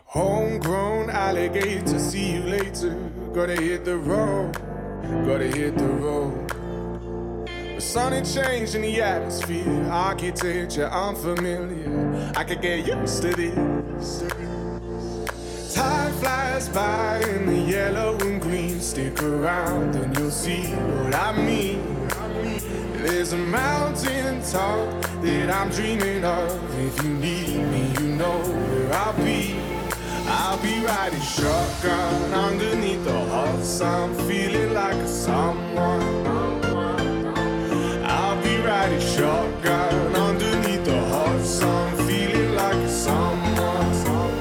Homegrown alligator, see you later. Gotta hit the road, gotta hit the road. The sun had changed in the atmosphere, architecture unfamiliar. I could get used to this. Time flies by in the yellow and green. Stick around and you'll see what I mean. There's a mountain top that I'm dreaming of. If you need me, you know where I'll be. I'll be riding shotgun underneath the hot sun, feeling like a someone. I'll be riding shotgun underneath the hot sun, feeling like a someone.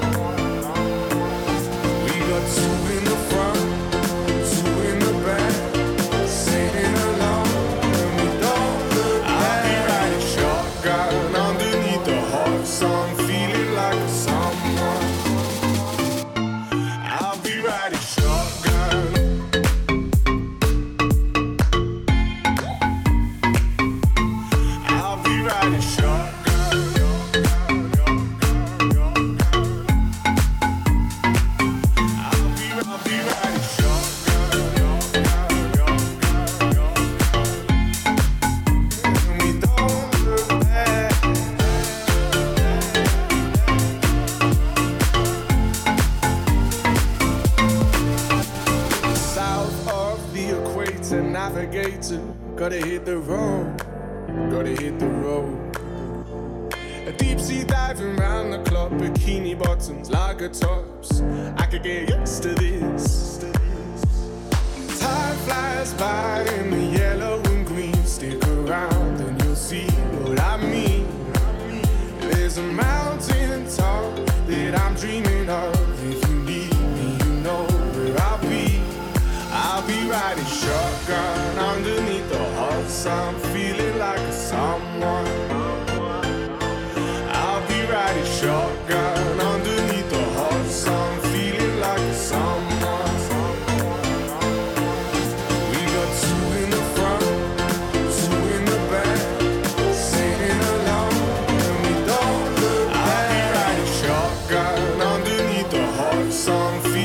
We got two in the front, two in the back, singing along, and we don't look back. I'll be riding shotgun underneath the hot sun, feeling like a someone. I'll be riding shotgun. I'll be riding shotgun. I'll be riding shotgun. And we don't look back. South of the equator, navigator, gotta hit the road, gotta hit the road. A deep sea diving round the clock, bikini bottoms, lager tops. I could get used to this. Time flies by in the yellow and green. Stick around and you'll see what I mean. There's a mountain top that I'm dreaming of. If you need me, you know where I'll be. I'll be riding shotgun underneath the hot sun, feeling like a someone. I'll be riding shotgun underneath the hot sun, feeling like a someone. We got two in the front, two in the back, singing along, and we don't look back. I'll be riding shotgun underneath the hot sun,